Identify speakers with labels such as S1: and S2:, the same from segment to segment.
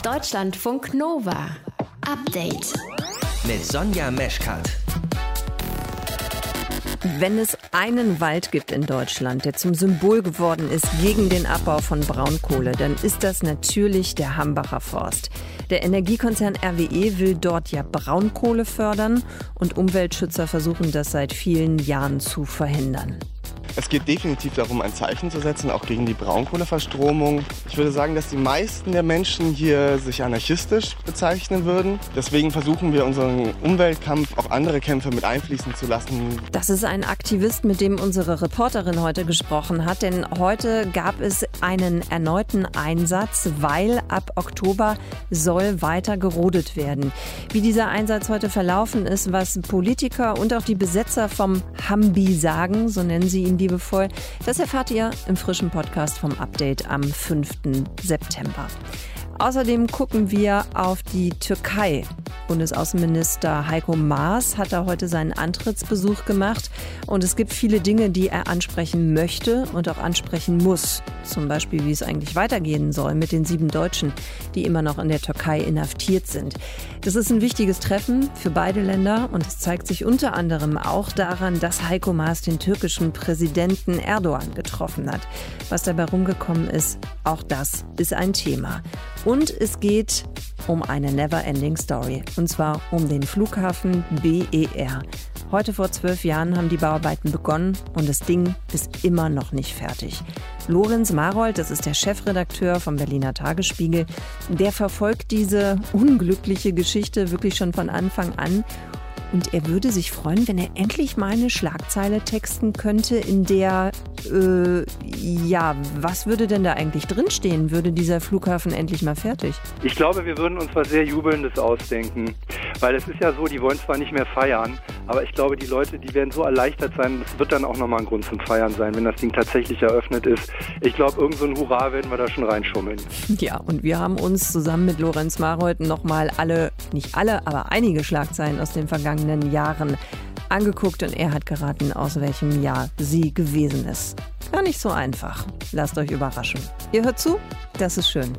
S1: Deutschlandfunk Nova. Update.
S2: Mit Sonja Meschkat.
S3: Wenn es einen Wald gibt in Deutschland, der zum Symbol geworden ist gegen den Abbau von Braunkohle, dann ist das natürlich der Hambacher Forst. Der Energiekonzern RWE will dort ja Braunkohle fördern und Umweltschützer versuchen das seit vielen Jahren zu verhindern.
S4: Es geht definitiv darum, ein Zeichen zu setzen, auch gegen die Braunkohleverstromung. Ich würde sagen, dass die meisten der Menschen hier sich anarchistisch bezeichnen würden. Deswegen versuchen wir, unseren Umweltkampf auch andere Kämpfe mit einfließen zu lassen.
S3: Das ist ein Aktivist, mit dem unsere Reporterin heute gesprochen hat. Denn heute gab es einen erneuten Einsatz, weil ab Oktober soll weiter gerodet werden. Wie dieser Einsatz heute verlaufen ist, was Politiker und auch die Besetzer vom Hambi sagen, so nennen sie ihn liebevoll, das erfahrt ihr im frischen Podcast vom Update am 5. September. Außerdem gucken wir auf die Türkei. Bundesaußenminister Heiko Maas hat da heute seinen Antrittsbesuch gemacht. Und es gibt viele Dinge, die er ansprechen möchte und auch ansprechen muss. Zum Beispiel, wie es eigentlich weitergehen soll mit den 7 Deutschen, die immer noch in der Türkei inhaftiert sind. Das ist ein wichtiges Treffen für beide Länder. Und es zeigt sich unter anderem auch daran, dass Heiko Maas den türkischen Präsidenten Erdogan getroffen hat. Was dabei rumgekommen ist, auch das ist ein Thema. Und es geht um eine Never-Ending Story. Und zwar um den Flughafen BER. Heute vor 12 Jahren haben die Bauarbeiten begonnen und das Ding ist immer noch nicht fertig. Lorenz Marold, das ist der Chefredakteur vom Berliner Tagesspiegel, der verfolgt diese unglückliche Geschichte wirklich schon von Anfang an. Und er würde sich freuen, wenn er endlich mal eine Schlagzeile texten könnte, in der, was würde denn da eigentlich drinstehen? Würde dieser Flughafen endlich mal fertig?
S5: Ich glaube, wir würden uns was sehr Jubelndes ausdenken. Weil es ist ja so, die wollen zwar nicht mehr feiern, aber ich glaube, die Leute, die werden so erleichtert sein, das wird dann auch nochmal ein Grund zum Feiern sein, wenn das Ding tatsächlich eröffnet ist. Ich glaube, irgend so ein Hurra werden wir da schon reinschummeln.
S3: Ja, und wir haben uns zusammen mit Lorenz Marold nochmal nicht alle, aber einige Schlagzeilen aus den vergangenen Jahren angeguckt und er hat geraten, aus welchem Jahr sie gewesen ist. Gar nicht so einfach. Lasst euch überraschen. Ihr hört zu? Das ist schön.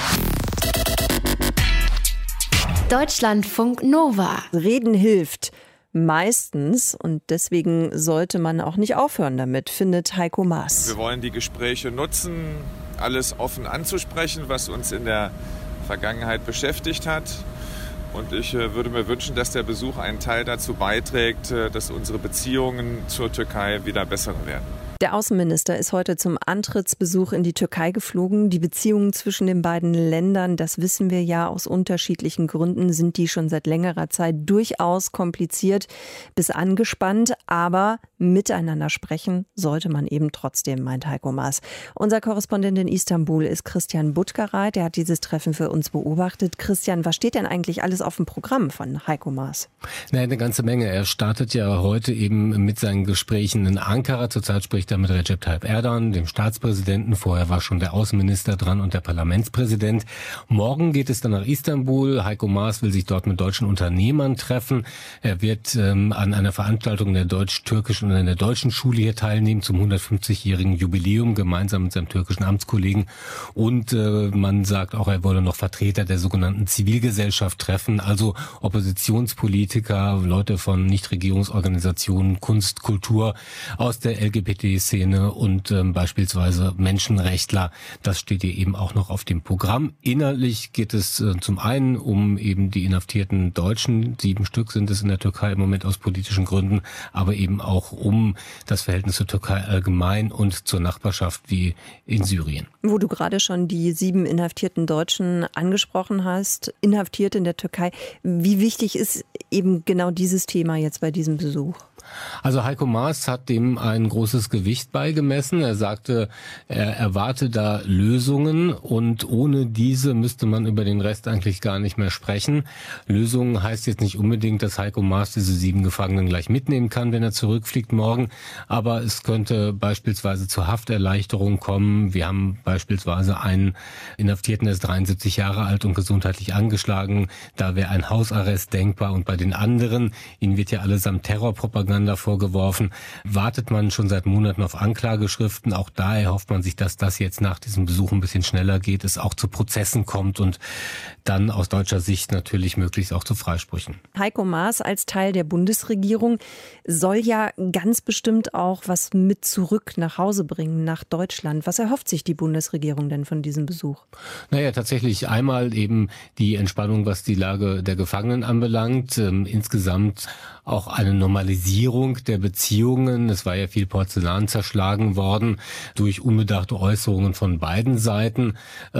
S1: Deutschlandfunk Nova.
S3: Reden hilft meistens und deswegen sollte man auch nicht aufhören damit, findet Heiko Maas.
S6: Wir wollen die Gespräche nutzen, alles offen anzusprechen, was uns in der Vergangenheit beschäftigt hat. Und ich würde mir wünschen, dass der Besuch einen Teil dazu beiträgt, dass unsere Beziehungen zur Türkei wieder besser werden.
S3: Der Außenminister ist heute zum Antrittsbesuch in die Türkei geflogen. Die Beziehungen zwischen den beiden Ländern, das wissen wir ja aus unterschiedlichen Gründen, sind die schon seit längerer Zeit durchaus kompliziert bis angespannt. Aber miteinander sprechen sollte man eben trotzdem, meint Heiko Maas. Unser Korrespondent in Istanbul ist Christian Buttgereit. Der hat dieses Treffen für uns beobachtet. Christian, was steht denn eigentlich alles auf dem Programm von Heiko Maas?
S7: Eine ganze Menge. Er startet ja heute eben mit seinen Gesprächen in Ankara. Zurzeit spricht er mit Recep Tayyip Erdogan, dem Staatspräsidenten. Vorher war schon der Außenminister dran und der Parlamentspräsident. Morgen geht es dann nach Istanbul. Heiko Maas will sich dort mit deutschen Unternehmern treffen. Er wird an einer Veranstaltung der deutsch-türkischen und einer deutschen Schule hier teilnehmen zum 150-jährigen Jubiläum, gemeinsam mit seinem türkischen Amtskollegen. Und man sagt auch, er wolle noch Vertreter der sogenannten Zivilgesellschaft treffen, also Oppositionspolitiker, Leute von Nichtregierungsorganisationen, Kunst, Kultur aus der LGBT-Szene und beispielsweise Menschenrechtler. Das steht hier eben auch noch auf dem Programm. Inhaltlich geht es zum einen um eben die inhaftierten Deutschen. 7 Stück sind es in der Türkei im Moment aus politischen Gründen, aber eben auch um das Verhältnis zur Türkei allgemein und zur Nachbarschaft wie in Syrien.
S3: Wo du gerade schon die 7 inhaftierten Deutschen angesprochen hast, inhaftiert in der Türkei. Wie wichtig ist eben genau dieses Thema jetzt bei diesem Besuch?
S7: Also Heiko Maas hat dem ein großes Gewicht beigemessen. Er sagte, er erwarte da Lösungen und ohne diese müsste man über den Rest eigentlich gar nicht mehr sprechen. Lösungen heißt jetzt nicht unbedingt, dass Heiko Maas diese 7 Gefangenen gleich mitnehmen kann, wenn er zurückfliegt morgen. Aber es könnte beispielsweise zur Hafterleichterung kommen. Wir haben beispielsweise einen Inhaftierten, der ist 73 Jahre alt und gesundheitlich angeschlagen. Da wäre ein Hausarrest denkbar. Und bei den anderen, ihnen wird ja allesamt Terrorpropaganda Propaganda vorgeworfen. Wartet man schon seit Monaten auf Anklageschriften. Auch da erhofft man sich, dass das jetzt nach diesem Besuch ein bisschen schneller geht, es auch zu Prozessen kommt und dann aus deutscher Sicht natürlich möglichst auch zu Freisprüchen.
S3: Heiko Maas als Teil der Bundesregierung soll ja ganz bestimmt auch was mit zurück nach Hause bringen, nach Deutschland. Was erhofft sich die Bundesregierung denn von diesem Besuch?
S7: Naja, tatsächlich einmal eben die Entspannung, was die Lage der Gefangenen anbelangt. Insgesamt auch eine Normalisierung der Beziehungen. Es war ja viel Porzellan zerschlagen worden durch unbedachte Äußerungen von beiden Seiten.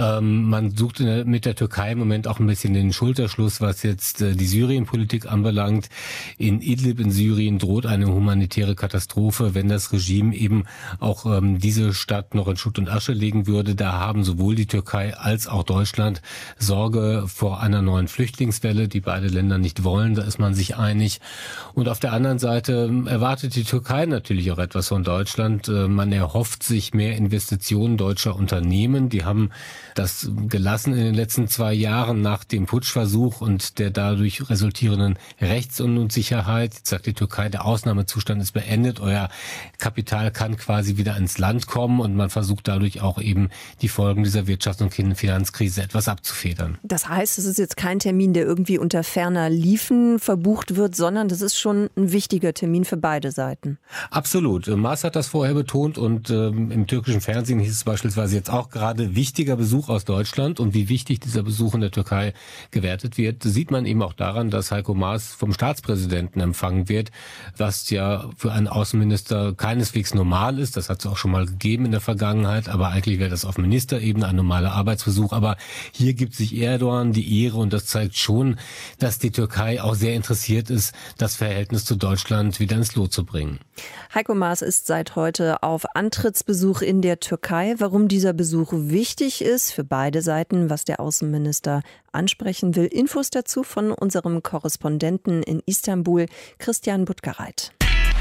S7: Man sucht mit der Türkei im Moment auch ein bisschen den Schulterschluss, was jetzt die Syrienpolitik anbelangt. In Idlib in Syrien droht eine humanitäre Katastrophe, wenn das Regime eben auch diese Stadt noch in Schutt und Asche legen würde. Da haben sowohl die Türkei als auch Deutschland Sorge vor einer neuen Flüchtlingswelle, die beide Länder nicht wollen. Da ist man sich einig. Und auf der anderen Seite erwartet die Türkei natürlich auch etwas von Deutschland. Man erhofft sich mehr Investitionen deutscher Unternehmen. Die haben das gelassen in den letzten 2 Jahren nach dem Putschversuch und der dadurch resultierenden Rechtsunsicherheit. Jetzt sagt die Türkei, der Ausnahmezustand ist beendet. Euer Kapital kann quasi wieder ins Land kommen und man versucht dadurch auch eben die Folgen dieser Wirtschafts- und Finanzkrise etwas abzufedern.
S3: Das heißt, es ist jetzt kein Termin, der irgendwie unter ferner Liefen verbucht wird, sondern das ist schon ein wichtiger Termin für beide Seiten.
S7: Absolut. Maas hat das vorher betont und im türkischen Fernsehen hieß es beispielsweise jetzt auch gerade, wichtiger Besuch aus Deutschland, und wie wichtig dieser Besuch in der Türkei gewertet wird, sieht man eben auch daran, dass Heiko Maas vom Staatspräsidenten empfangen wird, was ja für einen Außenminister keineswegs normal ist. Das hat es auch schon mal gegeben in der Vergangenheit, aber eigentlich wäre das auf Ministerebene ein normaler Arbeitsbesuch. Aber hier gibt sich Erdogan die Ehre und das zeigt schon, dass die Türkei auch sehr interessiert ist, das Verhältnis zu Deutschland wieder ins Lot zu bringen.
S3: Heiko Maas ist seit heute auf Antrittsbesuch in der Türkei. Warum dieser Besuch wichtig ist für beide Seiten, was der Außenminister ansprechen will. Infos dazu von unserem Korrespondenten in Istanbul, Christian Buttgereit.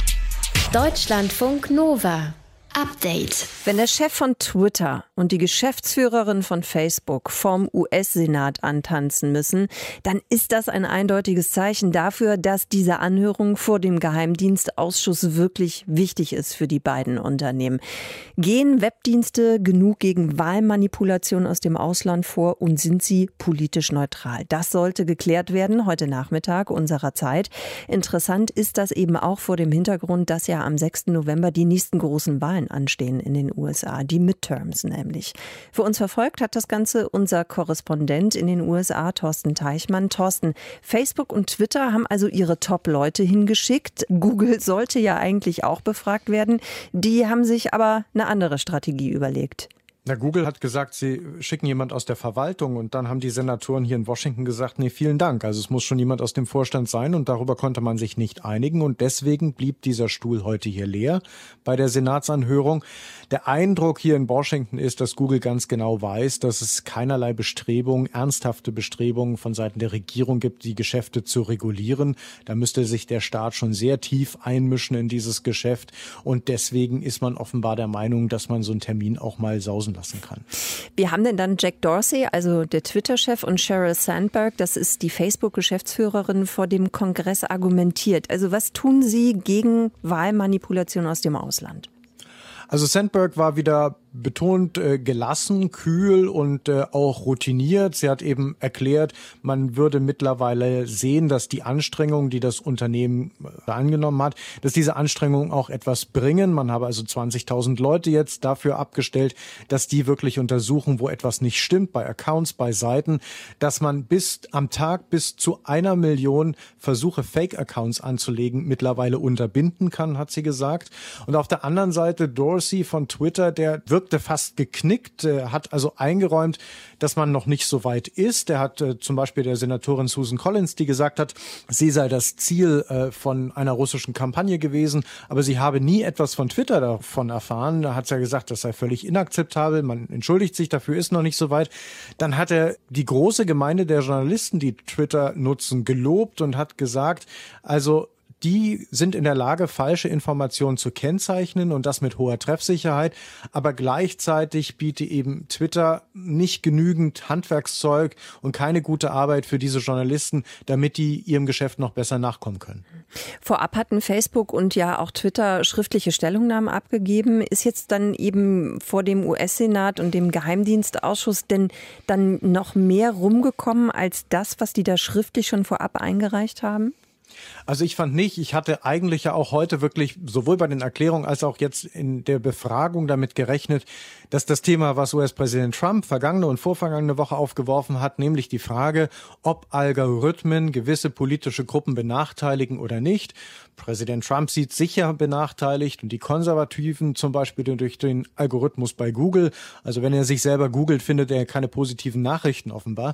S1: Deutschlandfunk Nova. Update.
S3: Wenn der Chef von Twitter und die Geschäftsführerin von Facebook vorm US-Senat antanzen müssen, dann ist das ein eindeutiges Zeichen dafür, dass diese Anhörung vor dem Geheimdienstausschuss wirklich wichtig ist für die beiden Unternehmen. Gehen Webdienste genug gegen Wahlmanipulation aus dem Ausland vor und sind sie politisch neutral? Das sollte geklärt werden heute Nachmittag unserer Zeit. Interessant ist das eben auch vor dem Hintergrund, dass ja am 6. November die nächsten großen Wahlen anstehen in den USA, die Midterms nämlich. Für uns verfolgt hat das Ganze unser Korrespondent in den USA, Thorsten Teichmann. Thorsten, Facebook und Twitter haben also ihre Top-Leute hingeschickt. Google sollte ja eigentlich auch befragt werden. Die haben sich aber eine andere Strategie überlegt.
S8: Na, Google hat gesagt, sie schicken jemand aus der Verwaltung, und dann haben die Senatoren hier in Washington gesagt, nee, vielen Dank. Also es muss schon jemand aus dem Vorstand sein, und darüber konnte man sich nicht einigen, und deswegen blieb dieser Stuhl heute hier leer bei der Senatsanhörung. Der Eindruck hier in Washington ist, dass Google ganz genau weiß, dass es keinerlei Bestrebungen, ernsthafte Bestrebungen von Seiten der Regierung gibt, die Geschäfte zu regulieren. Da müsste sich der Staat schon sehr tief einmischen in dieses Geschäft, und deswegen ist man offenbar der Meinung, dass man so einen Termin auch mal sausen lassen kann.
S3: Wir haben denn dann Jack Dorsey, also der Twitter-Chef, und Sheryl Sandberg, das ist die Facebook-Geschäftsführerin, vor dem Kongress argumentiert. Also was tun sie gegen Wahlmanipulation aus dem Ausland?
S8: Also Sandberg war wieder betont gelassen, kühl und auch routiniert. Sie hat eben erklärt, man würde mittlerweile sehen, dass die Anstrengungen, die das Unternehmen angenommen hat, dass diese Anstrengungen auch etwas bringen. Man habe also 20.000 Leute jetzt dafür abgestellt, dass die wirklich untersuchen, wo etwas nicht stimmt, bei Accounts, bei Seiten, dass man am Tag bis zu 1 Million Versuche, Fake-Accounts anzulegen, mittlerweile unterbinden kann, hat sie gesagt. Und auf der anderen Seite Dorsey von Twitter, der wirkte fast geknickt, hat also eingeräumt, dass man noch nicht so weit ist. Er hat zum Beispiel der Senatorin Susan Collins, die gesagt hat, sie sei das Ziel von einer russischen Kampagne gewesen, aber sie habe nie etwas von Twitter davon erfahren. Da hat sie ja gesagt, das sei völlig inakzeptabel, man entschuldigt sich dafür, ist noch nicht so weit. Dann hat er die große Gemeinde der Journalisten, die Twitter nutzen, gelobt und hat gesagt, also die sind in der Lage, falsche Informationen zu kennzeichnen und das mit hoher Treffsicherheit. Aber gleichzeitig bietet eben Twitter nicht genügend Handwerkszeug und keine gute Arbeit für diese Journalisten, damit die ihrem Geschäft noch besser nachkommen können.
S3: Vorab hatten Facebook und ja auch Twitter schriftliche Stellungnahmen abgegeben. Ist jetzt dann eben vor dem US-Senat und dem Geheimdienstausschuss denn dann noch mehr rumgekommen als das, was die da schriftlich schon vorab eingereicht haben?
S8: Also ich fand nicht, ich hatte eigentlich ja auch heute wirklich sowohl bei den Erklärungen als auch jetzt in der Befragung damit gerechnet, dass das Thema, was US-Präsident Trump vergangene und vorvergangene Woche aufgeworfen hat, nämlich die Frage, ob Algorithmen gewisse politische Gruppen benachteiligen oder nicht. Präsident Trump sieht sicher benachteiligt und die Konservativen zum Beispiel durch den Algorithmus bei Google. Also wenn er sich selber googelt, findet er keine positiven Nachrichten offenbar.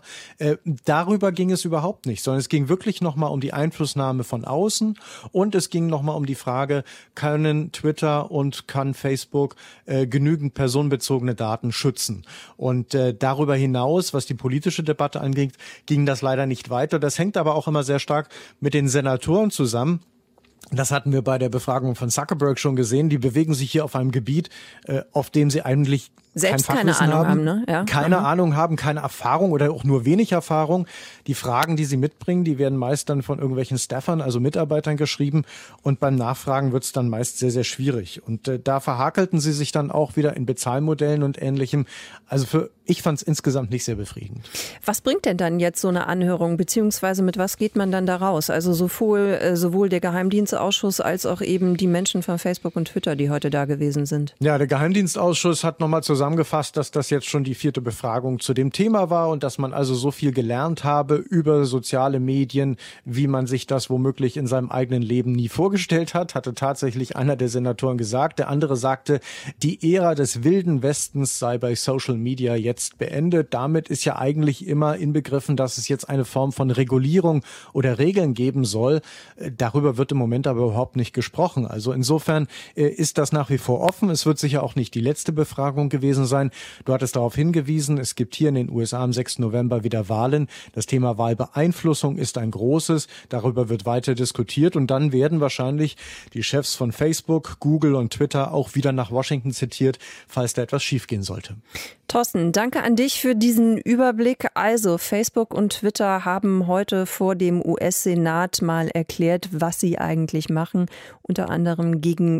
S8: Darüber ging es überhaupt nicht, sondern es ging wirklich nochmal um die Einflussnahme von außen und es ging nochmal um die Frage, können Twitter und kann Facebook genügend personenbezogene Daten schützen? Und darüber hinaus, was die politische Debatte angeht, ging das leider nicht weiter. Das hängt aber auch immer sehr stark mit den Senatoren zusammen. Das hatten wir bei der Befragung von Zuckerberg schon gesehen. Die bewegen sich hier auf einem Gebiet, auf dem sie eigentlich
S3: selbst keine Ahnung haben, ne? Ja.
S8: Keine Ahnung haben, keine Erfahrung oder auch nur wenig Erfahrung. Die Fragen, die sie mitbringen, die werden meist dann von irgendwelchen Staffern, also Mitarbeitern geschrieben. Und beim Nachfragen wird es dann meist sehr, sehr schwierig. Und da verhakelten sie sich dann auch wieder in Bezahlmodellen und Ähnlichem. Also ich fand es insgesamt nicht sehr befriedigend.
S3: Was bringt denn dann jetzt so eine Anhörung, beziehungsweise mit was geht man dann da raus? Also sowohl der Geheimdienstausschuss als auch eben die Menschen von Facebook und Twitter, die heute da gewesen sind.
S8: Ja, der Geheimdienstausschuss hat nochmal zusammengefasst, dass das jetzt schon die 4. Befragung zu dem Thema war und dass man also so viel gelernt habe über soziale Medien, wie man sich das womöglich in seinem eigenen Leben nie vorgestellt hat, hatte tatsächlich einer der Senatoren gesagt. Der andere sagte, die Ära des wilden Westens sei bei Social Media jetzt beendet. Damit ist ja eigentlich immer inbegriffen, dass es jetzt eine Form von Regulierung oder Regeln geben soll. Darüber wird im Moment aber überhaupt nicht gesprochen. Also insofern ist das nach wie vor offen. Es wird sicher auch nicht die letzte Befragung gewesen sein. Du hattest darauf hingewiesen, es gibt hier in den USA am 6. November wieder Wahlen. Das Thema Wahlbeeinflussung ist ein großes. Darüber wird weiter diskutiert und dann werden wahrscheinlich die Chefs von Facebook, Google und Twitter auch wieder nach Washington zitiert, falls da etwas schiefgehen sollte.
S3: Thorsten, danke an dich für diesen Überblick. Also Facebook und Twitter haben heute vor dem US-Senat mal erklärt, was sie eigentlich machen, unter anderem gegen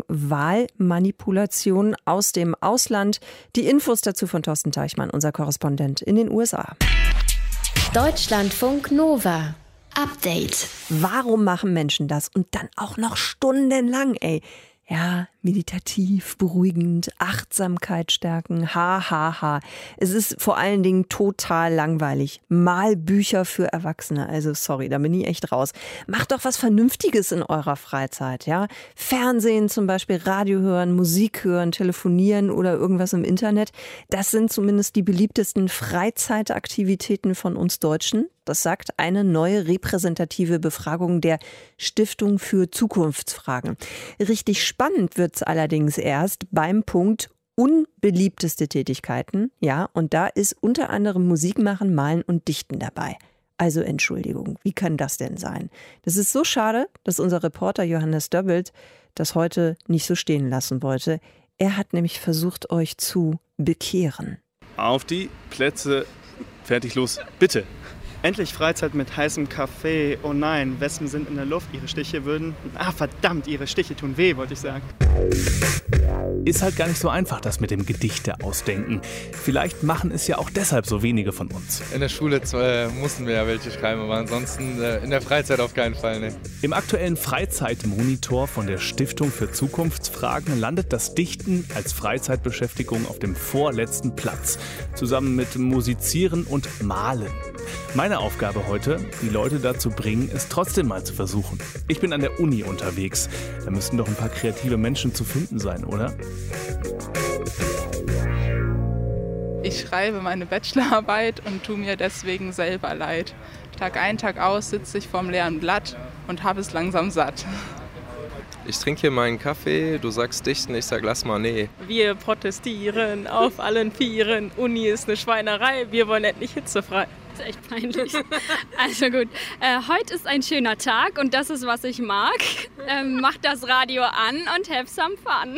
S3: Wahlmanipulation aus dem Ausland. Die Infos dazu von Thorsten Teichmann, unser Korrespondent in den USA.
S1: Deutschlandfunk Nova. Update.
S3: Warum machen Menschen das? Und dann auch noch stundenlang, ey. Ja, meditativ, beruhigend, Achtsamkeit stärken, Es ist vor allen Dingen total langweilig. Malbücher für Erwachsene, also sorry, da bin ich echt raus. Macht doch was Vernünftiges in eurer Freizeit, ja. Fernsehen zum Beispiel, Radio hören, Musik hören, telefonieren oder irgendwas im Internet. Das sind zumindest die beliebtesten Freizeitaktivitäten von uns Deutschen. Das sagt eine neue repräsentative Befragung der Stiftung für Zukunftsfragen. Richtig spannend wird's allerdings erst beim Punkt unbeliebteste Tätigkeiten. Ja, und da ist unter anderem Musik machen, malen und dichten dabei. Also Entschuldigung, wie kann das denn sein? Das ist so schade, dass unser Reporter Johannes Döbbelt das heute nicht so stehen lassen wollte. Er hat nämlich versucht, euch zu bekehren.
S9: Auf die Plätze, fertig, los, bitte.
S10: Endlich Freizeit mit heißem Kaffee. Oh nein, Wespen sind in der Luft. Ihre Stiche würden... verdammt, ihre Stiche tun weh, wollte ich sagen.
S9: Ist halt gar nicht so einfach, das mit dem Gedichte ausdenken. Vielleicht machen es ja auch deshalb so wenige von uns.
S11: In der Schule mussten wir ja welche schreiben, aber ansonsten in der Freizeit auf keinen Fall. Ne.
S9: Im aktuellen Freizeitmonitor von der Stiftung für Zukunftsfragen landet das Dichten als Freizeitbeschäftigung auf dem vorletzten Platz. Zusammen mit Musizieren und Malen. Meine Aufgabe heute, die Leute dazu bringen, es trotzdem mal zu versuchen. Ich bin an der Uni unterwegs. Da müssten doch ein paar kreative Menschen zu finden sein, oder?
S12: Ich schreibe meine Bachelorarbeit und tue mir deswegen selber leid. Tag ein, Tag aus sitze ich vorm leeren Blatt und habe es langsam satt.
S11: Ich trinke hier meinen Kaffee, du sagst dichten, ich sag lass mal nee.
S13: Wir protestieren auf allen Vieren, Uni ist eine Schweinerei, wir wollen endlich hitzefrei. Das ist echt peinlich. Also gut, heute ist ein schöner Tag und das ist, was ich mag. Macht das Radio an und have some fun.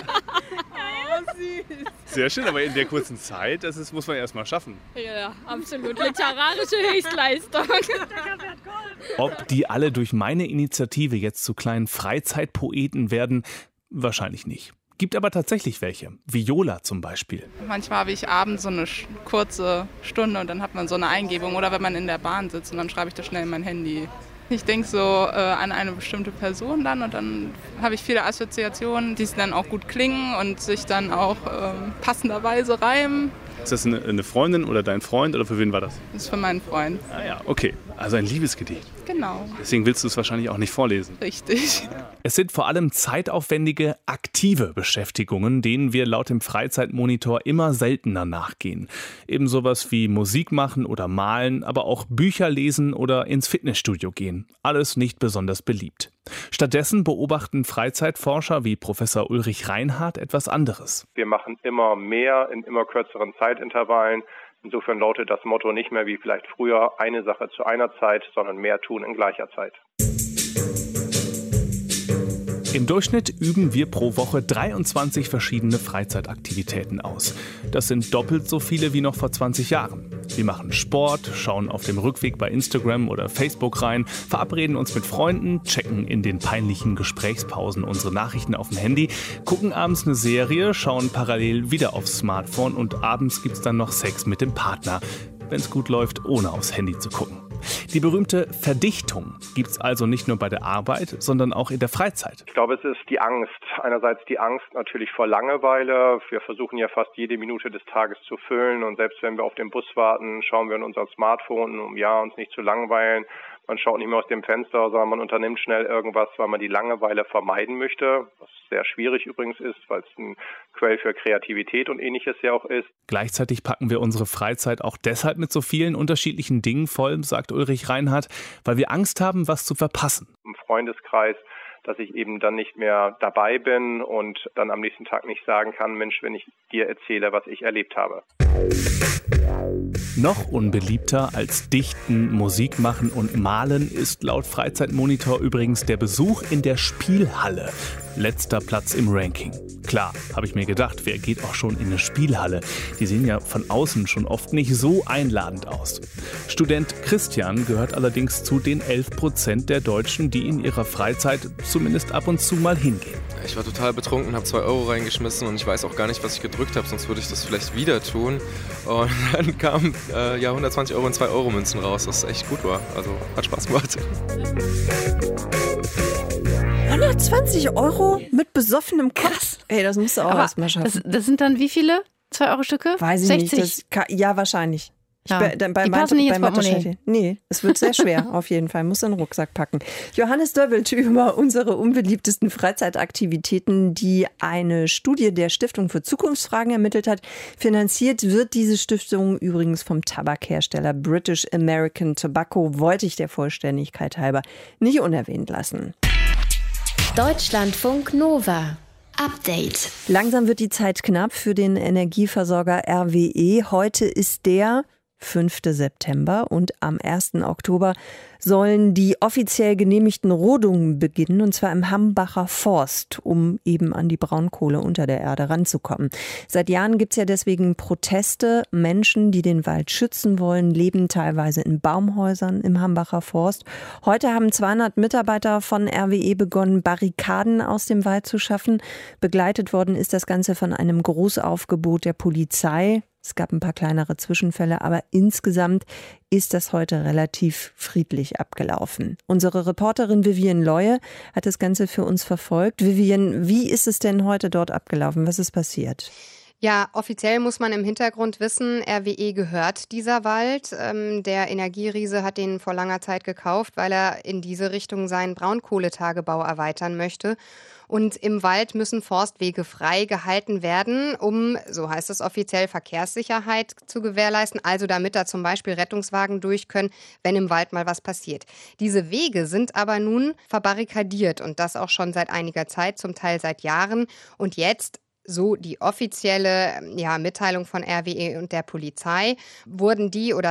S9: Sehr schön, aber in der kurzen Zeit, muss man erst mal schaffen.
S13: Ja, absolut. Literarische Höchstleistung.
S9: Ob die alle durch meine Initiative jetzt zu kleinen Freizeitpoeten werden, wahrscheinlich nicht. Gibt aber tatsächlich welche. Viola zum Beispiel.
S12: Manchmal habe ich abends so eine kurze Stunde und dann hat man so eine Eingebung. Oder wenn man in der Bahn sitzt und dann schreibe ich das schnell in mein Handy. Ich denke so an eine bestimmte Person dann und dann habe ich viele Assoziationen, die dann auch gut klingen und sich dann auch passenderweise reimen.
S9: Ist das eine Freundin oder dein Freund oder für wen war das?
S12: Das ist für meinen Freund.
S9: Ah ja, okay. Also ein Liebesgedicht.
S12: Genau.
S9: Deswegen willst du es wahrscheinlich auch nicht vorlesen.
S12: Richtig.
S9: Es sind vor allem zeitaufwendige, aktive Beschäftigungen, denen wir laut dem Freizeitmonitor immer seltener nachgehen. Eben sowas wie Musik machen oder malen, aber auch Bücher lesen oder ins Fitnessstudio gehen. Alles nicht besonders beliebt. Stattdessen beobachten Freizeitforscher wie Professor Ulrich Reinhardt etwas anderes.
S14: Wir machen immer mehr in immer kürzeren Zeitintervallen. Insofern lautet das Motto nicht mehr wie vielleicht früher eine Sache zu einer Zeit, sondern mehr tun in gleicher Zeit.
S9: Im Durchschnitt üben wir pro Woche 23 verschiedene Freizeitaktivitäten aus. Das sind doppelt so viele wie noch vor 20 Jahren. Wir machen Sport, schauen auf dem Rückweg bei Instagram oder Facebook rein, verabreden uns mit Freunden, checken in den peinlichen Gesprächspausen unsere Nachrichten auf dem Handy, gucken abends eine Serie, schauen parallel wieder aufs Smartphone und abends gibt's dann noch Sex mit dem Partner. Wenn es gut läuft, ohne aufs Handy zu gucken. Die berühmte Verdichtung gibt es also nicht nur bei der Arbeit, sondern auch in der Freizeit.
S14: Ich glaube, es ist die Angst. Einerseits die Angst natürlich vor Langeweile. Wir versuchen ja fast jede Minute des Tages zu füllen und selbst wenn wir auf den Bus warten, schauen wir in unser Smartphone, um uns nicht zu langweilen. Man schaut nicht mehr aus dem Fenster, sondern man unternimmt schnell irgendwas, weil man die Langeweile vermeiden möchte, was sehr schwierig übrigens ist, weil es ein Quell für Kreativität und Ähnliches ja auch ist.
S9: Gleichzeitig packen wir unsere Freizeit auch deshalb mit so vielen unterschiedlichen Dingen voll, sagt Ulrich Reinhardt, weil wir Angst haben, was zu verpassen.
S14: Im Freundeskreis, dass ich eben dann nicht mehr dabei bin und dann am nächsten Tag nicht sagen kann, Mensch, wenn ich dir erzähle, was ich erlebt habe.
S9: Noch unbeliebter als Dichten, Musik machen und Malen ist laut Freizeitmonitor übrigens der Besuch in der Spielhalle. Letzter Platz im Ranking. Klar, habe ich mir gedacht, wer geht auch schon in eine Spielhalle? Die sehen ja von außen schon oft nicht so einladend aus. Student Christian gehört allerdings zu den 11% der Deutschen, die in ihrer Freizeit zumindest ab und zu mal hingehen.
S15: Ich war total betrunken, habe 2 Euro reingeschmissen und ich weiß auch gar nicht, was ich gedrückt habe, sonst würde ich das vielleicht wieder tun. Und dann kamen 120 Euro und 2 Euro Münzen raus, was echt gut war. Also hat Spaß gemacht.
S3: 120 Euro mit besoffenem Kopf? Ey, das musst du auch erstmal schaffen.
S16: Das sind dann wie viele? 2 Euro Stücke?
S3: Weiß ich
S16: 60?
S3: nicht. Ja, wahrscheinlich.
S16: Ja. Die passen nicht ins Portemonnaie.
S3: Nee, es wird sehr schwer, auf jeden Fall. Muss in den Rucksack packen. Johannes Döbbelt über unsere unbeliebtesten Freizeitaktivitäten, die eine Studie der Stiftung für Zukunftsfragen ermittelt hat. Finanziert wird diese Stiftung übrigens vom Tabakhersteller British American Tobacco, wollte ich der Vollständigkeit halber nicht unerwähnt lassen.
S1: Deutschlandfunk Nova. Update.
S3: Langsam wird die Zeit knapp für den Energieversorger RWE. Heute ist der 5. September und am 1. Oktober sollen die offiziell genehmigten Rodungen beginnen, und zwar im Hambacher Forst, um eben an die Braunkohle unter der Erde ranzukommen. Seit Jahren gibt es ja deswegen Proteste. Menschen, die den Wald schützen wollen, leben teilweise in Baumhäusern im Hambacher Forst. Heute haben 200 Mitarbeiter von RWE begonnen, Barrikaden aus dem Wald zu schaffen. Begleitet worden ist das Ganze von einem Großaufgebot der Polizei. Es gab ein paar kleinere Zwischenfälle, aber insgesamt ist das heute relativ friedlich abgelaufen. Unsere Reporterin Vivian Leue hat das Ganze für uns verfolgt. Vivian, wie ist es denn heute dort abgelaufen? Was ist passiert?
S17: Ja, offiziell muss man im Hintergrund wissen, RWE gehört dieser Wald. Der Energieriese hat den vor langer Zeit gekauft, weil er in diese Richtung seinen Braunkohletagebau erweitern möchte. Und im Wald müssen Forstwege frei gehalten werden, um, so heißt es offiziell, Verkehrssicherheit zu gewährleisten. Also damit da zum Beispiel Rettungswagen durch können, wenn im Wald mal was passiert. Diese Wege sind aber nun verbarrikadiert und das auch schon seit einiger Zeit, zum Teil seit Jahren. Und jetzt so die offizielle Mitteilung von RWE und der Polizei, werden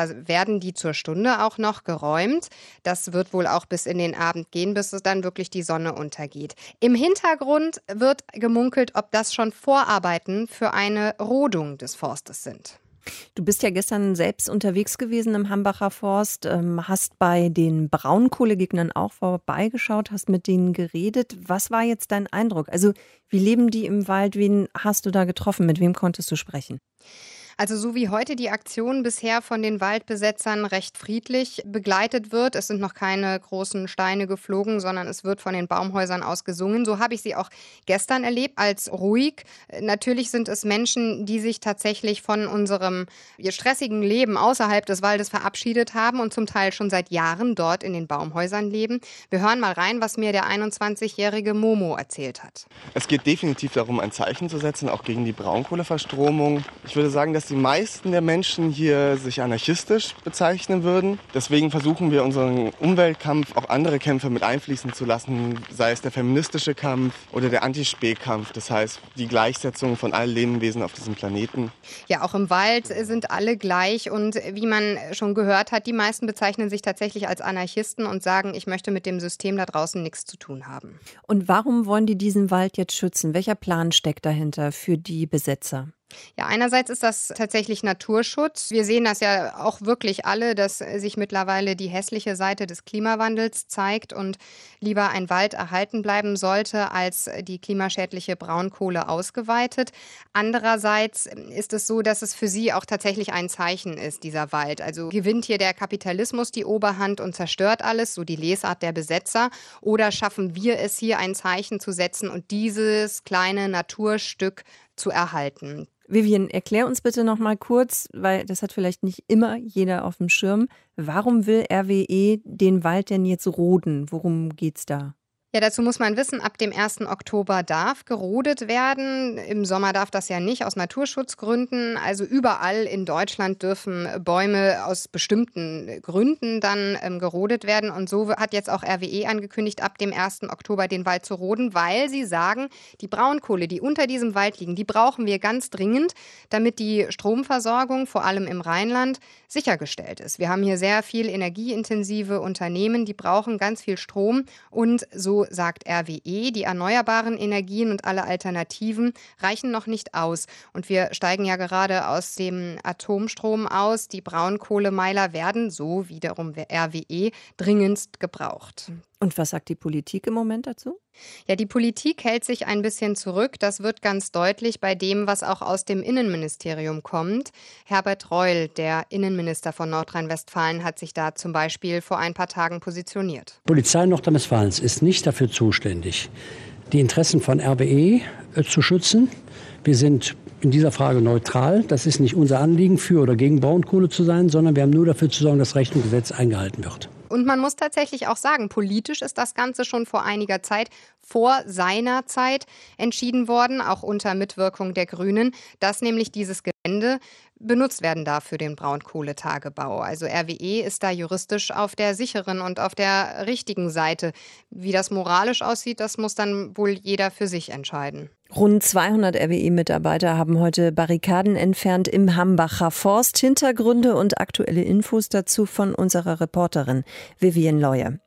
S17: die zur Stunde auch noch geräumt. Das wird wohl auch bis in den Abend gehen, bis es dann wirklich die Sonne untergeht. Im Hintergrund wird gemunkelt, ob das schon Vorarbeiten für eine Rodung des Forstes sind.
S3: Du bist ja gestern selbst unterwegs gewesen im Hambacher Forst, hast bei den Braunkohlegegnern auch vorbeigeschaut, hast mit denen geredet. Was war jetzt dein Eindruck? Also wie leben die im Wald? Wen hast du da getroffen? Mit wem konntest du sprechen?
S17: Also so wie heute die Aktion bisher von den Waldbesetzern recht friedlich begleitet wird. Es sind noch keine großen Steine geflogen, sondern es wird von den Baumhäusern aus gesungen. So habe ich sie auch gestern erlebt, als ruhig. Natürlich sind es Menschen, die sich tatsächlich von unserem stressigen Leben außerhalb des Waldes verabschiedet haben und zum Teil schon seit Jahren dort in den Baumhäusern leben. Wir hören mal rein, was mir der 21-jährige Momo erzählt hat.
S4: Es geht definitiv darum, ein Zeichen zu setzen, auch gegen die Braunkohleverstromung. Ich würde sagen, dass die meisten der Menschen hier sich anarchistisch bezeichnen würden. Deswegen versuchen wir unseren Umweltkampf auch andere Kämpfe mit einfließen zu lassen, sei es der feministische Kampf oder der Anti-Spee-Kampf, das heißt die Gleichsetzung von allen Lebewesen auf diesem Planeten.
S17: Ja, auch im Wald sind alle gleich und wie man schon gehört hat, die meisten bezeichnen sich tatsächlich als Anarchisten und sagen, ich möchte mit dem System da draußen nichts zu tun haben.
S3: Und warum wollen die diesen Wald jetzt schützen? Welcher Plan steckt dahinter für die Besetzer?
S17: Ja, einerseits ist das tatsächlich Naturschutz. Wir sehen das ja auch wirklich alle, dass sich mittlerweile die hässliche Seite des Klimawandels zeigt und lieber ein Wald erhalten bleiben sollte, als die klimaschädliche Braunkohle ausgeweitet. Andererseits ist es so, dass es für sie auch tatsächlich ein Zeichen ist, dieser Wald. Also gewinnt hier der Kapitalismus die Oberhand und zerstört alles, so die Lesart der Besetzer, oder schaffen wir es hier ein Zeichen zu setzen und dieses kleine Naturstück zu erhalten.
S3: Vivian, erklär uns bitte noch mal kurz, weil das hat vielleicht nicht immer jeder auf dem Schirm. Warum will RWE den Wald denn jetzt roden? Worum geht's da?
S17: Ja, dazu muss man wissen, ab dem 1. Oktober darf gerodet werden. Im Sommer darf das ja nicht, aus Naturschutzgründen. Also überall in Deutschland dürfen Bäume aus bestimmten Gründen dann gerodet werden. Und so hat jetzt auch RWE angekündigt, ab dem 1. Oktober den Wald zu roden, weil sie sagen, die Braunkohle, die unter diesem Wald liegen, die brauchen wir ganz dringend, damit die Stromversorgung, vor allem im Rheinland, sichergestellt ist. Wir haben hier sehr viel energieintensive Unternehmen, die brauchen ganz viel Strom und so sagt RWE, die erneuerbaren Energien und alle Alternativen reichen noch nicht aus. Und wir steigen ja gerade aus dem Atomstrom aus. Die Braunkohlemeiler werden, so wiederum RWE, dringendst gebraucht.
S3: Und was sagt die Politik im Moment dazu?
S17: Ja, die Politik hält sich ein bisschen zurück. Das wird ganz deutlich bei dem, was auch aus dem Innenministerium kommt. Herbert Reul, der Innenminister von Nordrhein-Westfalen, hat sich da zum Beispiel vor ein paar Tagen positioniert.
S18: Die Polizei Nordrhein-Westfalens ist nicht dafür zuständig, die Interessen von RWE zu schützen. Wir sind in dieser Frage neutral. Das ist nicht unser Anliegen, für oder gegen Braunkohle zu sein, sondern wir haben nur dafür zu sorgen, dass Recht und Gesetz eingehalten wird.
S17: Und man muss tatsächlich auch sagen, politisch ist das Ganze schon vor einiger Zeit, vor seiner Zeit entschieden worden, auch unter Mitwirkung der Grünen, dass nämlich dieses Gelände benutzt werden darf für den Braunkohletagebau. Also RWE ist da juristisch auf der sicheren und auf der richtigen Seite. Wie das moralisch aussieht, das muss dann wohl jeder für sich entscheiden.
S3: Rund 200 RWE-Mitarbeiter haben heute Barrikaden entfernt im Hambacher Forst. Hintergründe und aktuelle Infos dazu von unserer Reporterin Vivian Leue.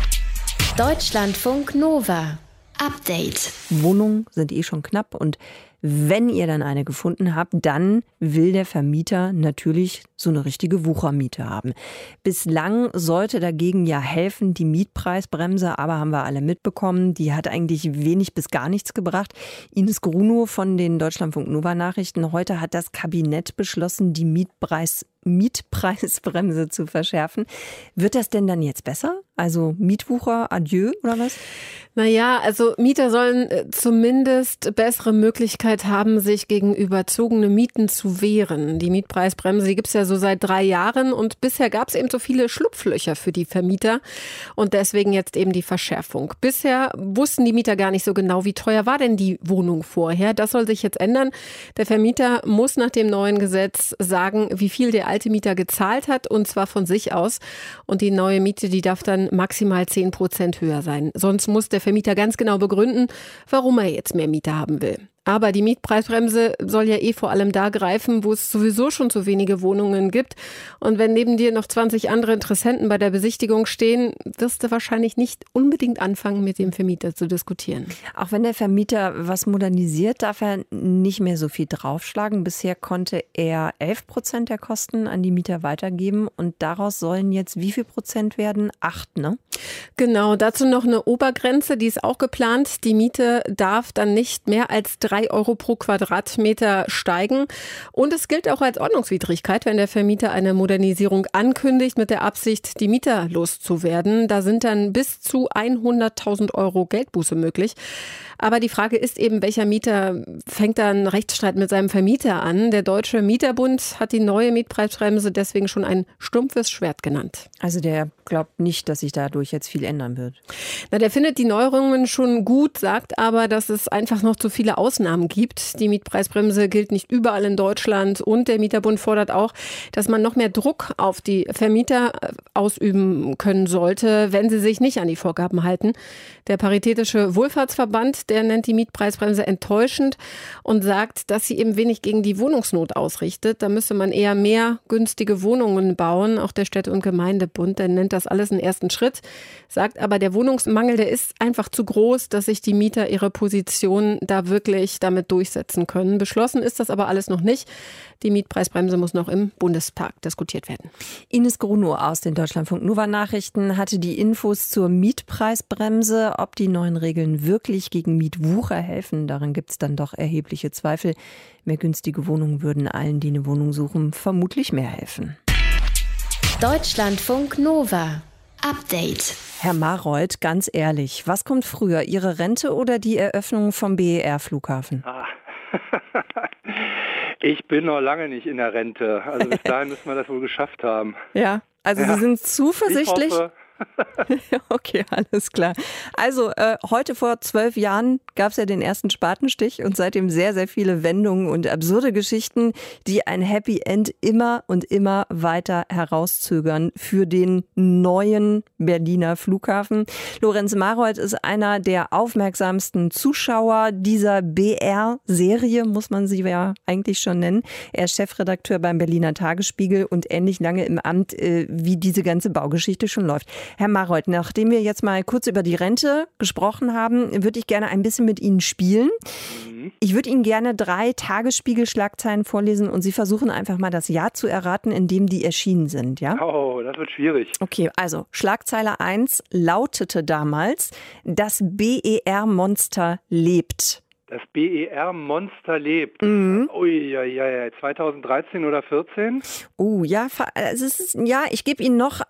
S1: Deutschlandfunk Nova. Update.
S3: Wohnungen sind schon knapp und wenn ihr dann eine gefunden habt, dann will der Vermieter natürlich so eine richtige Wuchermiete haben. Bislang sollte dagegen ja helfen die Mietpreisbremse, aber haben wir alle mitbekommen, die hat eigentlich wenig bis gar nichts gebracht. Ines Grunow von den Deutschlandfunk Nova Nachrichten. Heute hat das Kabinett beschlossen, die Mietpreisbremse zu verschärfen. Wird das denn dann jetzt besser? Also Mietwucher, adieu oder was?
S19: Naja, also Mieter sollen zumindest bessere Möglichkeit haben, sich gegen überzogene Mieten zu wehren. Die Mietpreisbremse, die gibt es ja so seit 3 Jahren und bisher gab es eben so viele Schlupflöcher für die Vermieter und deswegen jetzt eben die Verschärfung. Bisher wussten die Mieter gar nicht so genau, wie teuer war denn die Wohnung vorher. Das soll sich jetzt ändern. Der Vermieter muss nach dem neuen Gesetz sagen, wie viel der alte Mieter gezahlt hat und zwar von sich aus. Und die neue Miete, die darf dann maximal 10% höher sein. Sonst muss der Vermieter ganz genau begründen, warum er jetzt mehr Miete haben will. Aber die Mietpreisbremse soll ja vor allem da greifen, wo es sowieso schon zu wenige Wohnungen gibt. Und wenn neben dir noch 20 andere Interessenten bei der Besichtigung stehen, wirst du wahrscheinlich nicht unbedingt anfangen, mit dem Vermieter zu diskutieren.
S3: Auch wenn der Vermieter was modernisiert, darf er nicht mehr so viel draufschlagen. Bisher konnte er 11% der Kosten an die Mieter weitergeben und daraus sollen jetzt wie viel Prozent werden? 8, ne?
S19: Genau, dazu noch eine Obergrenze, die ist auch geplant. Die Miete darf dann nicht mehr als 3 Euro pro Quadratmeter steigen. Und es gilt auch als Ordnungswidrigkeit, wenn der Vermieter eine Modernisierung ankündigt mit der Absicht, die Mieter loszuwerden. Da sind dann bis zu 100.000 Euro Geldbuße möglich. Aber die Frage ist eben, welcher Mieter fängt da einen Rechtsstreit mit seinem Vermieter an? Der Deutsche Mieterbund hat die neue Mietpreisbremse deswegen schon ein stumpfes Schwert genannt.
S3: Also der glaubt nicht, dass sich dadurch jetzt viel ändern wird.
S19: Na, der findet die Neuerungen schon gut, sagt aber, dass es einfach noch zu viele Ausnahmen gibt. Die Mietpreisbremse gilt nicht überall in Deutschland und der Mieterbund fordert auch, dass man noch mehr Druck auf die Vermieter ausüben können sollte, wenn sie sich nicht an die Vorgaben halten. Der Paritätische Wohlfahrtsverband, der nennt die Mietpreisbremse enttäuschend und sagt, dass sie eben wenig gegen die Wohnungsnot ausrichtet. Da müsse man eher mehr günstige Wohnungen bauen. Auch der Städte- und Gemeindebund, der nennt das alles einen ersten Schritt, sagt aber, der Wohnungsmangel, der ist einfach zu groß, dass sich die Mieter ihre Position da wirklich damit durchsetzen können. Beschlossen ist das aber alles noch nicht. Die Mietpreisbremse muss noch im Bundestag diskutiert werden.
S3: Ines Grunow aus den Deutschlandfunk Nova Nachrichten hatte die Infos zur Mietpreisbremse. Ob die neuen Regeln wirklich gegen Mietwucher helfen, daran gibt es dann doch erhebliche Zweifel. Mehr günstige Wohnungen würden allen, die eine Wohnung suchen, vermutlich mehr helfen.
S1: Deutschlandfunk Nova. Update.
S3: Herr Marold, ganz ehrlich, was kommt früher, Ihre Rente oder die Eröffnung vom BER-Flughafen?
S5: Ich bin noch lange nicht in der Rente. Also bis dahin müssen wir das wohl geschafft haben.
S3: Ja, also Sie sind zuversichtlich?
S5: Ich hoffe.
S3: Okay, alles klar. Also heute vor 12 Jahren gab es ja den ersten Spatenstich und seitdem sehr, sehr viele Wendungen und absurde Geschichten, die ein Happy End immer und immer weiter herauszögern für den neuen Berliner Flughafen. Lorenz Marold ist einer der aufmerksamsten Zuschauer dieser BR-Serie, muss man sie ja eigentlich schon nennen. Er ist Chefredakteur beim Berliner Tagesspiegel und ähnlich lange im Amt, wie diese ganze Baugeschichte schon läuft. Herr Marold, nachdem wir jetzt mal kurz über die Rente gesprochen haben, würde ich gerne ein bisschen mit Ihnen spielen. Ich würde Ihnen gerne 3 Tagesspiegel-Schlagzeilen vorlesen und Sie versuchen einfach mal das Jahr zu erraten, in dem die erschienen sind, ja?
S5: Oh, das wird schwierig.
S3: Okay, also Schlagzeile 1 lautete damals, das BER-Monster lebt.
S5: Das BER-Monster lebt. Ui, 2013 oder 14?
S3: Oh, ja, also ich gebe Ihnen noch,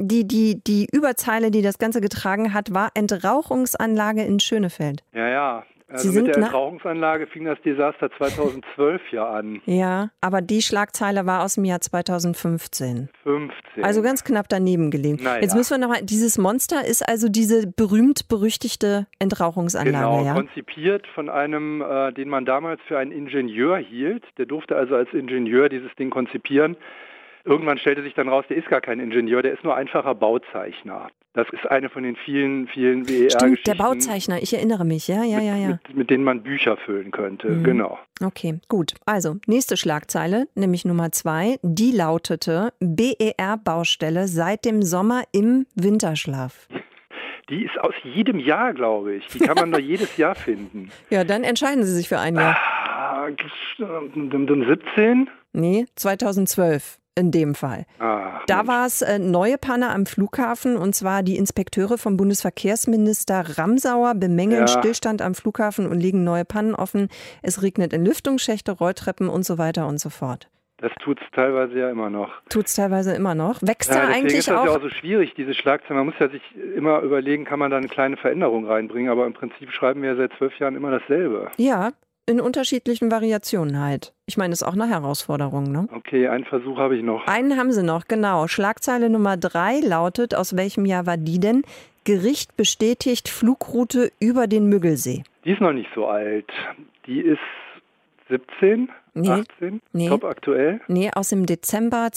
S3: die Überzeile, die das Ganze getragen hat, war Entrauchungsanlage in Schönefeld.
S5: Ja. Also mit der Entrauchungsanlage fing das Desaster 2012 ja an.
S3: Ja, aber die Schlagzeile war aus dem Jahr 2015. Also ganz knapp daneben gelegen.
S5: Naja.
S3: Jetzt müssen wir nochmal, dieses Monster ist also diese berühmt-berüchtigte Entrauchungsanlage,
S5: genau,
S3: ja?
S5: Konzipiert von einem, den man damals für einen Ingenieur hielt. Der durfte also als Ingenieur dieses Ding konzipieren. Irgendwann stellte sich dann raus, der ist gar kein Ingenieur, der ist nur einfacher Bauzeichner. Das ist eine von den vielen BER-Geschichten.
S3: Stimmt, der Bauzeichner, ich erinnere mich, ja.
S5: Mit denen man Bücher füllen könnte, genau.
S3: Okay, gut. Also, nächste Schlagzeile, nämlich Nummer 2, die lautete BER-Baustelle seit dem Sommer im Winterschlaf.
S5: Die ist aus jedem Jahr, glaube ich. Die kann man doch jedes Jahr finden.
S3: Ja, dann entscheiden Sie sich für ein Jahr.
S5: 17?
S3: Nee, 2012. In dem Fall. Da war es neue Panne am Flughafen und zwar die Inspekteure vom Bundesverkehrsminister Ramsauer bemängeln Stillstand am Flughafen und legen neue Pannen offen. Es regnet in Lüftungsschächte, Rolltreppen und so weiter und so fort.
S5: Das tut's teilweise ja immer noch.
S3: Wächst da eigentlich
S5: ist das
S3: auch?
S5: Ja auch so schwierig, diese Schlagzeilen. Man muss ja sich immer überlegen, kann man da eine kleine Veränderung reinbringen, aber im Prinzip schreiben wir ja seit 12 Jahren immer dasselbe.
S3: Ja, in unterschiedlichen Variationen halt. Ich meine, das ist auch eine Herausforderung, ne?
S5: Okay, einen Versuch habe ich noch.
S3: Einen haben Sie noch, genau. Schlagzeile Nummer 3 lautet, aus welchem Jahr war die denn? Gericht bestätigt Flugroute über den Müggelsee.
S5: Die ist noch nicht so alt. Die ist 17, 18, top aktuell.
S3: Nee, aus dem Dezember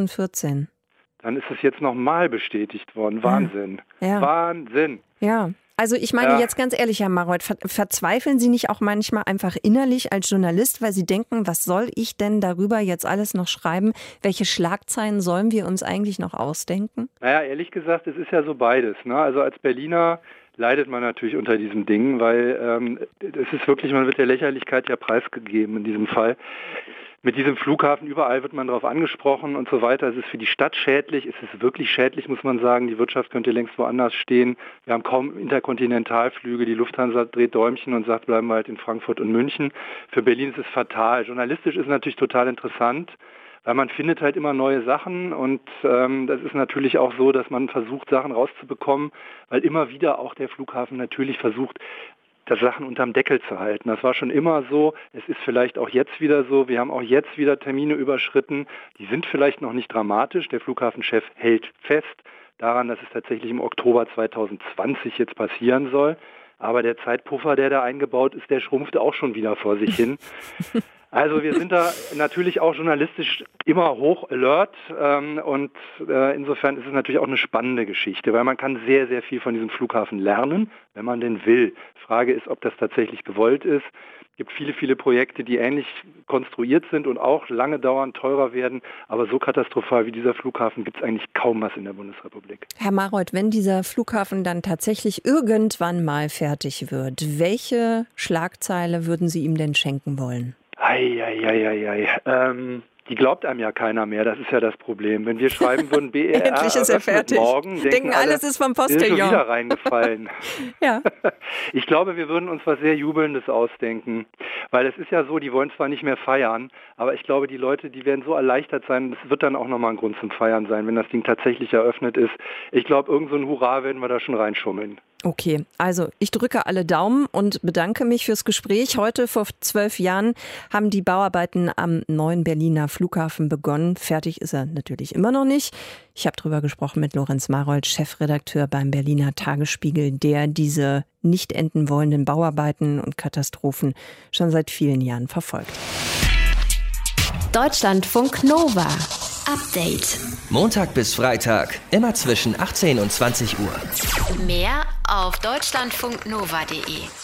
S3: 2014.
S5: Dann ist es jetzt nochmal bestätigt worden. Wahnsinn.
S3: Ja.
S5: Wahnsinn.
S3: Ja, Also ich meine jetzt ganz ehrlich, Herr Marold, verzweifeln Sie nicht auch manchmal einfach innerlich als Journalist, weil Sie denken, was soll ich denn darüber jetzt alles noch schreiben? Welche Schlagzeilen sollen wir uns eigentlich noch ausdenken?
S5: Naja, ehrlich gesagt, es ist ja so beides. Ne? Also als Berliner leidet man natürlich unter diesem Ding, weil es ist wirklich, man wird der Lächerlichkeit ja preisgegeben in diesem Fall. Mit diesem Flughafen, überall wird man darauf angesprochen und so weiter. Es ist für die Stadt schädlich, es ist wirklich schädlich, muss man sagen. Die Wirtschaft könnte längst woanders stehen. Wir haben kaum Interkontinentalflüge. Die Lufthansa dreht Däumchen und sagt, bleiben wir halt in Frankfurt und München. Für Berlin ist es fatal. Journalistisch ist es natürlich total interessant, weil man findet halt immer neue Sachen und das ist natürlich auch so, dass man versucht, Sachen rauszubekommen, weil immer wieder auch der Flughafen natürlich versucht, das Sachen unterm Deckel zu halten. Das war schon immer so. Es ist vielleicht auch jetzt wieder so. Wir haben auch jetzt wieder Termine überschritten. Die sind vielleicht noch nicht dramatisch. Der Flughafenchef hält fest daran, dass es tatsächlich im Oktober 2020 jetzt passieren soll. Aber der Zeitpuffer, der da eingebaut ist, der schrumpft auch schon wieder vor sich hin. Also wir sind da natürlich auch journalistisch immer hoch alert und insofern ist es natürlich auch eine spannende Geschichte, weil man kann sehr, sehr viel von diesem Flughafen lernen, wenn man denn will. Frage ist, ob das tatsächlich gewollt ist. Es gibt viele, viele Projekte, die ähnlich konstruiert sind und auch lange dauern, teurer werden. Aber so katastrophal wie dieser Flughafen gibt es eigentlich kaum was in der Bundesrepublik.
S3: Herr Marold, wenn dieser Flughafen dann tatsächlich irgendwann mal fertig wird, welche Schlagzeile würden Sie ihm denn schenken wollen?
S5: Die glaubt einem ja keiner mehr, das ist ja das Problem. Wenn wir schreiben würden, BER
S3: endlich ist er fertig.
S5: Morgen, denken alle,
S3: alles ist vom Postillon.
S5: Ist schon wieder reingefallen.
S3: Ja.
S5: Ich glaube, wir würden uns was sehr Jubelndes ausdenken, weil es ist ja so, die wollen zwar nicht mehr feiern, aber ich glaube, die Leute, die werden so erleichtert sein, das wird dann auch nochmal ein Grund zum Feiern sein, wenn das Ding tatsächlich eröffnet ist. Ich glaube, irgend so ein Hurra werden wir da schon reinschummeln.
S3: Okay, also ich drücke alle Daumen und bedanke mich fürs Gespräch. Heute vor 12 Jahren haben die Bauarbeiten am neuen Berliner Flughafen begonnen. Fertig ist er natürlich immer noch nicht. Ich habe drüber gesprochen mit Lorenz Marold, Chefredakteur beim Berliner Tagesspiegel, der diese nicht enden wollenden Bauarbeiten und Katastrophen schon seit vielen Jahren verfolgt.
S1: Deutschlandfunk Nova. Update.
S2: Montag bis Freitag, immer zwischen 18 und 20 Uhr.
S1: Mehr auf deutschlandfunknova.de.